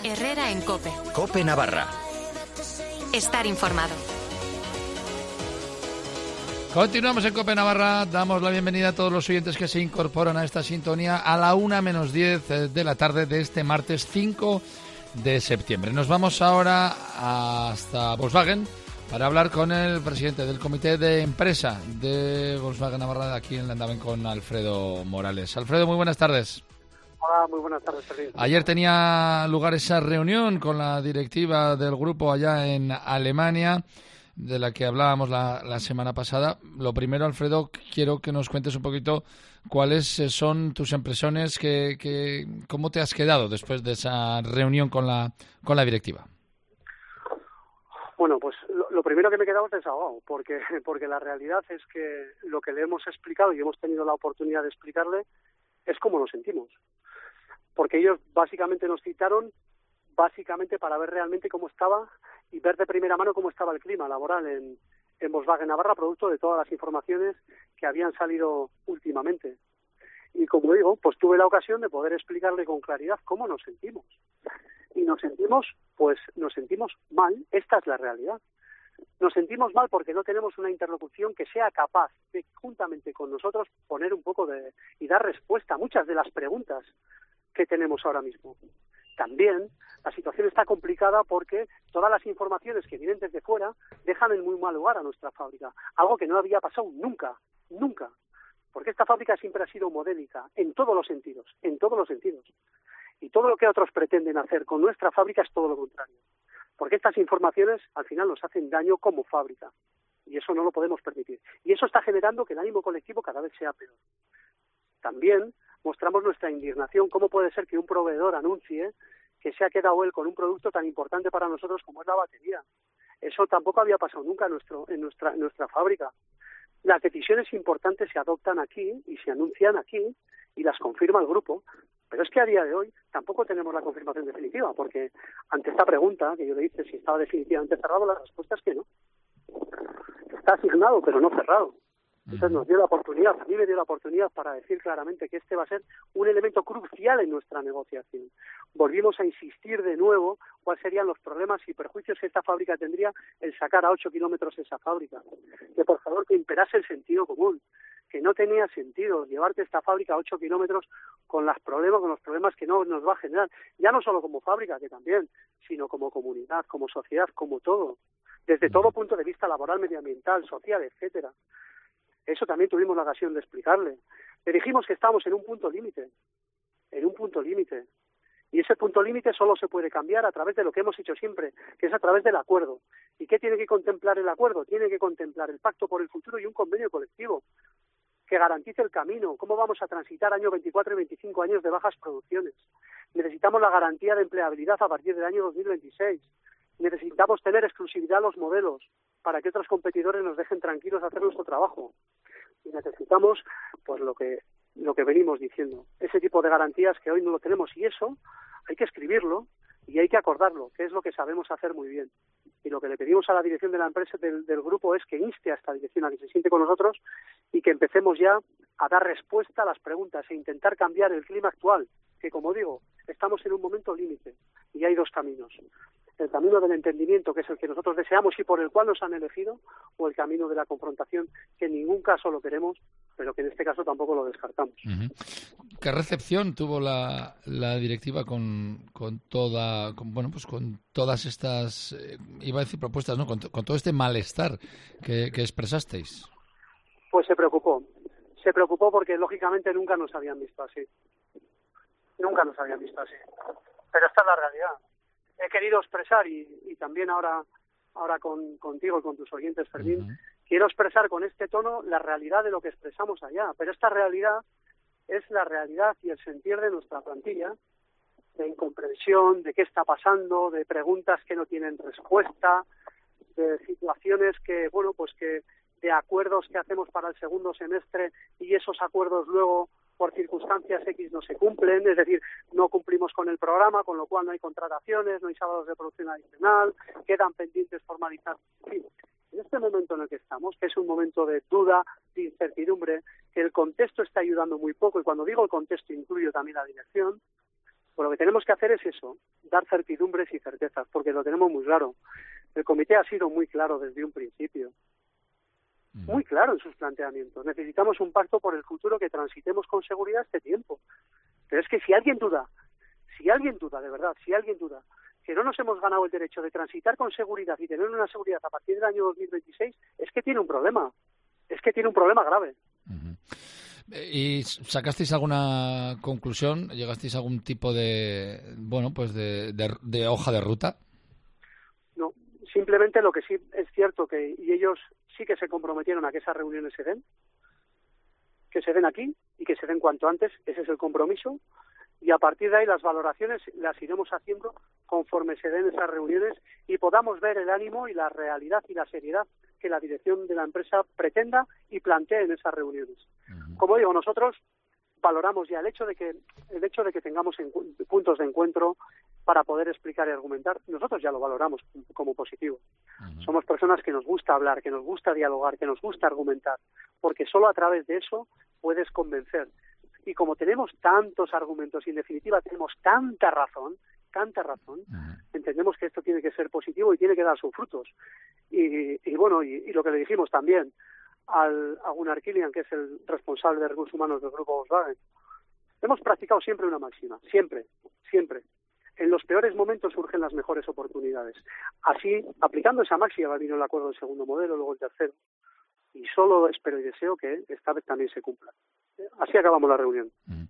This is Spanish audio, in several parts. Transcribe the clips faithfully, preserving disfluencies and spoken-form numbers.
Herrera en COPE. COPE Navarra. Estar informado. Continuamos en COPE Navarra. Damos la bienvenida a todos los oyentes que se incorporan a esta sintonía a la una menos diez de la tarde de este martes cinco de septiembre. Nos vamos ahora hasta Volkswagen para hablar con el presidente del comité de empresa de Volkswagen Navarra, aquí en Landaven, con Alfredo Morales. Alfredo, muy buenas tardes. Hola, muy buenas tardes, Sergio. Ayer tenía lugar esa reunión con la directiva del grupo allá en Alemania, de la que hablábamos la, la semana pasada. Lo primero, Alfredo, quiero que nos cuentes un poquito cuáles son tus impresiones, que, que, cómo te has quedado después de esa reunión con la, con la directiva. Bueno, pues lo, lo primero que me he quedado es desahogado, porque, porque la realidad es que lo que le hemos explicado y hemos tenido la oportunidad de explicarle es cómo nos sentimos. Porque ellos básicamente nos citaron básicamente para ver realmente cómo estaba y ver de primera mano cómo estaba el clima laboral en, en Volkswagen Navarra, producto de todas las informaciones que habían salido últimamente. Y como digo, pues tuve la ocasión de poder explicarle con claridad cómo nos sentimos. Y nos sentimos, pues nos sentimos mal, esta es la realidad. Nos sentimos mal porque no tenemos una interlocución que sea capaz de, juntamente con nosotros, poner un poco de y dar respuesta a muchas de las preguntas que tenemos ahora mismo. También la situación está complicada porque todas las informaciones que vienen desde fuera dejan en muy mal lugar a nuestra fábrica, algo que no había pasado nunca, nunca, porque esta fábrica siempre ha sido modélica en todos los sentidos, en todos los sentidos. Y todo lo que otros pretenden hacer con nuestra fábrica es todo lo contrario, porque estas informaciones al final nos hacen daño como fábrica y eso no lo podemos permitir. Y eso está generando que el ánimo colectivo cada vez sea peor. También mostramos nuestra indignación. ¿Cómo puede ser que un proveedor anuncie que se ha quedado él con un producto tan importante para nosotros como es la batería? Eso tampoco había pasado nunca en, nuestro, en, nuestra, en nuestra fábrica. Las decisiones importantes se adoptan aquí y se anuncian aquí y las confirma el grupo. Pero es que a día de hoy tampoco tenemos la confirmación definitiva, porque ante esta pregunta que yo le hice si estaba definitivamente cerrado, la respuesta es que no. Está asignado, pero no cerrado. Entonces nos dio la oportunidad, a mí me dio la oportunidad para decir claramente que este va a ser un elemento crucial en nuestra negociación. Volvimos a insistir de nuevo cuáles serían los problemas y perjuicios que esta fábrica tendría el sacar a ocho kilómetros esa fábrica. Que por favor que imperase el sentido común, que no tenía sentido llevarte esta fábrica a ocho kilómetros con los problemas, con los problemas que no nos va a generar, ya no solo como fábrica, que también, sino como comunidad, como sociedad, como todo, desde todo punto de vista laboral, medioambiental, social, etcétera. Eso también tuvimos la ocasión de explicarle. Le dijimos que estamos en un punto límite, en un punto límite. Y ese punto límite solo se puede cambiar a través de lo que hemos hecho siempre, que es a través del acuerdo. ¿Y qué tiene que contemplar el acuerdo? Tiene que contemplar el pacto por el futuro y un convenio colectivo que garantice el camino. ¿Cómo vamos a transitar año veinticuatro y veinticinco años de bajas producciones? Necesitamos la garantía de empleabilidad a partir del año dos mil veintiséis. Necesitamos tener exclusividad a los modelos para que otros competidores nos dejen tranquilos a hacer nuestro trabajo. Y necesitamos, pues lo que lo que venimos diciendo, ese tipo de garantías que hoy no lo tenemos, y eso hay que escribirlo y hay que acordarlo, que es lo que sabemos hacer muy bien. Y lo que le pedimos a la dirección de la empresa, del, del grupo, es que inste a esta dirección a que se siente con nosotros y que empecemos ya a dar respuesta a las preguntas e intentar cambiar el clima actual, que como digo, estamos en un momento límite y hay dos caminos. El camino del entendimiento, que es el que nosotros deseamos y por el cual nos han elegido, o el camino de la confrontación, que en ningún caso lo queremos, pero que en este caso tampoco lo descartamos. Uh-huh. ¿Qué recepción tuvo la, la directiva con, con toda, con, bueno, pues con todas estas, eh, iba a decir propuestas, ¿no? Con, con todo este malestar que, que expresasteis? Pues se preocupó, se preocupó porque lógicamente nunca nos habían visto así, nunca nos habían visto así, pero esta es la realidad. He querido expresar, y, y también ahora ahora con, contigo y con tus oyentes, Fermín, uh-huh. quiero expresar con este tono la realidad de lo que expresamos allá, pero esta realidad es la realidad y el sentir de nuestra plantilla, de incomprensión, de qué está pasando, de preguntas que no tienen respuesta, de situaciones que, bueno, pues que de acuerdos que hacemos para el segundo semestre y esos acuerdos luego por circunstancias X no se cumplen, es decir, no cumplimos con el programa, con lo cual no hay contrataciones, no hay sábados de producción adicional, quedan pendientes formalizar. En fin, en este momento en el que estamos, que es un momento de duda, de incertidumbre, que el contexto está ayudando muy poco, y cuando digo el contexto incluyo también la dirección, Pues lo que tenemos que hacer es eso, dar certidumbres y certezas, porque lo tenemos muy claro. El comité ha sido muy claro desde un principio, muy claro en sus planteamientos. Necesitamos un pacto por el futuro que transitemos con seguridad este tiempo. Pero es que si alguien duda, si alguien duda, de verdad, si alguien duda, que no nos hemos ganado el derecho de transitar con seguridad y tener una seguridad a partir del año dos mil veintiséis, es que tiene un problema, es que tiene un problema grave. Uh-huh. ¿Y sacasteis alguna conclusión? ¿Llegasteis a algún tipo de, bueno, pues de, de, de hoja de ruta? No, simplemente lo que sí es cierto que, y ellos sí que se comprometieron a que esas reuniones se den, que se den aquí y que se den cuanto antes, ese es el compromiso, y a partir de ahí las valoraciones las iremos haciendo conforme se den esas reuniones y podamos ver el ánimo y la realidad y la seriedad que la dirección de la empresa pretenda y plantee en esas reuniones. Uh-huh. Como digo, nosotros valoramos ya el hecho de que el hecho de que tengamos encu- puntos de encuentro para poder explicar y argumentar, nosotros ya lo valoramos como positivo. Uh-huh. Somos personas que nos gusta hablar, que nos gusta dialogar, que nos gusta argumentar, porque solo a través de eso puedes convencer. Y como tenemos tantos argumentos y en definitiva tenemos tanta razón, tanta razón, uh-huh. entendemos que esto tiene que ser positivo y tiene que dar sus frutos. Y, y bueno, y, y lo que le dijimos también al, a Gunnar Kilian, que es el responsable de recursos humanos del grupo Volkswagen, hemos practicado siempre una máxima, siempre, siempre. En los peores momentos surgen las mejores oportunidades. Así, aplicando esa máxima, vino el acuerdo del segundo modelo, luego el tercero. Y solo espero y deseo que esta vez también se cumpla. Así acabamos la reunión.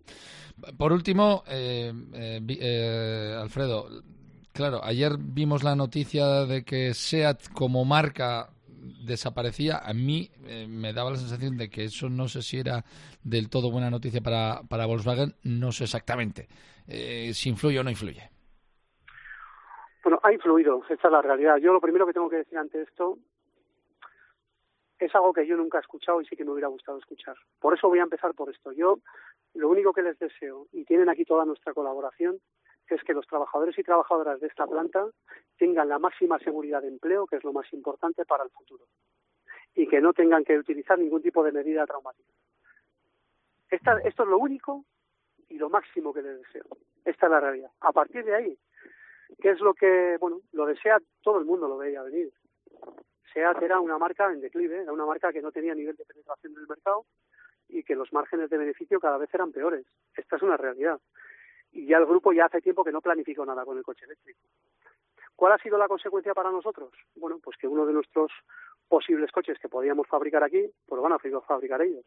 Por último, eh, eh, eh, Alfredo, claro, ayer vimos la noticia de que SEAT como marca desaparecía. A mí eh, me daba la sensación de que eso no sé si era del todo buena noticia para, para Volkswagen, no sé exactamente eh, si influye o no influye. Bueno, ha influido, esta es la realidad. Yo lo primero que tengo que decir ante esto es algo que yo nunca he escuchado y sí que me hubiera gustado escuchar. Por eso voy a empezar por esto. Yo lo único que les deseo, y tienen aquí toda nuestra colaboración, es que los trabajadores y trabajadoras de esta planta tengan la máxima seguridad de empleo, que es lo más importante para el futuro, y que no tengan que utilizar ningún tipo de medida traumática. Esta, esto es lo único y lo máximo que les deseo. Esta es la realidad. A partir de ahí, ¿qué es lo que, bueno, lo desea todo el mundo, lo veía venir? SEAT era una marca en declive, era una marca que no tenía nivel de penetración en el mercado y que los márgenes de beneficio cada vez eran peores. Esta es una realidad. Y ya el grupo ya hace tiempo que no planificó nada con el coche eléctrico. ¿Cuál ha sido la consecuencia para nosotros? Bueno, pues que uno de nuestros posibles coches que podíamos fabricar aquí, pues lo van a fabricar ellos.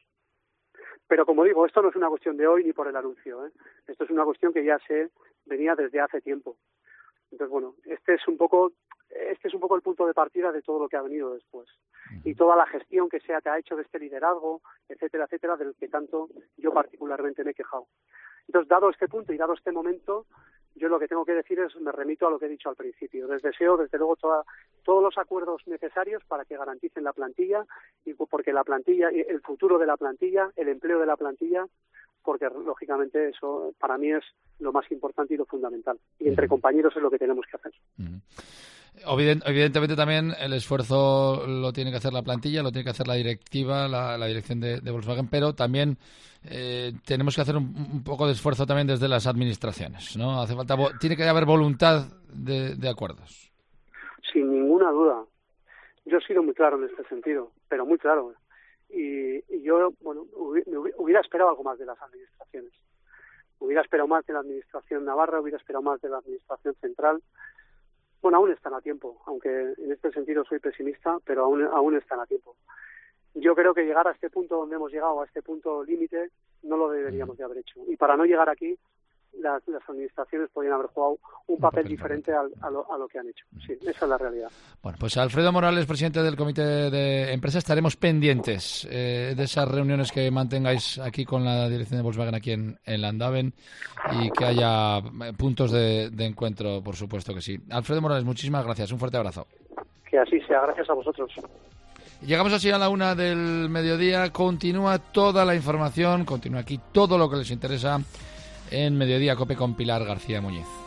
Pero como digo, esto no es una cuestión de hoy ni por el anuncio, ¿eh? Esto es una cuestión que ya se venía desde hace tiempo. Entonces, bueno, este es un poco este es un poco el punto de partida de todo lo que ha venido después. Y toda la gestión que SEAT ha hecho de este liderazgo, etcétera, etcétera, del que tanto yo particularmente me he quejado. Entonces, dado este punto y dado este momento, yo lo que tengo que decir es, me remito a lo que he dicho al principio. Les deseo, desde luego, toda, todos los acuerdos necesarios para que garanticen la plantilla, y porque la plantilla, el futuro de la plantilla, el empleo de la plantilla, porque lógicamente eso para mí es lo más importante y lo fundamental. Y entre compañeros es lo que tenemos que hacer. Uh-huh. Evidentemente también el esfuerzo lo tiene que hacer la plantilla, lo tiene que hacer la directiva, la, la dirección de, de Volkswagen, pero también eh, tenemos que hacer un, un poco de esfuerzo también desde las administraciones, ¿no? Hace falta, tiene que haber voluntad de, de acuerdos. Sin ninguna duda. Yo he sido muy claro en este sentido, pero muy claro. Y, y yo, bueno, hubiera esperado algo más de las administraciones. Hubiera esperado más de la administración navarra, hubiera esperado más de la administración central. Bueno, aún están a tiempo, aunque en este sentido soy pesimista, pero aún, aún están a tiempo. Yo creo que llegar a este punto donde hemos llegado, a este punto límite, no lo deberíamos de haber hecho. Y para no llegar aquí, las, las administraciones podrían haber jugado un, un papel, papel diferente al, a, lo, a lo que han hecho. Sí, esa es la realidad. Bueno, pues Alfredo Morales, presidente del Comité de Empresa, estaremos pendientes eh, de esas reuniones que mantengáis aquí con la dirección de Volkswagen aquí en, en Landaven y que haya puntos de, de encuentro, por supuesto que sí. Alfredo Morales, muchísimas gracias. Un fuerte abrazo. Que así sea. Gracias a vosotros. Llegamos así a la una del mediodía. Continúa toda la información, continúa aquí todo lo que les interesa en Mediodía Cope con Pilar García Muñiz.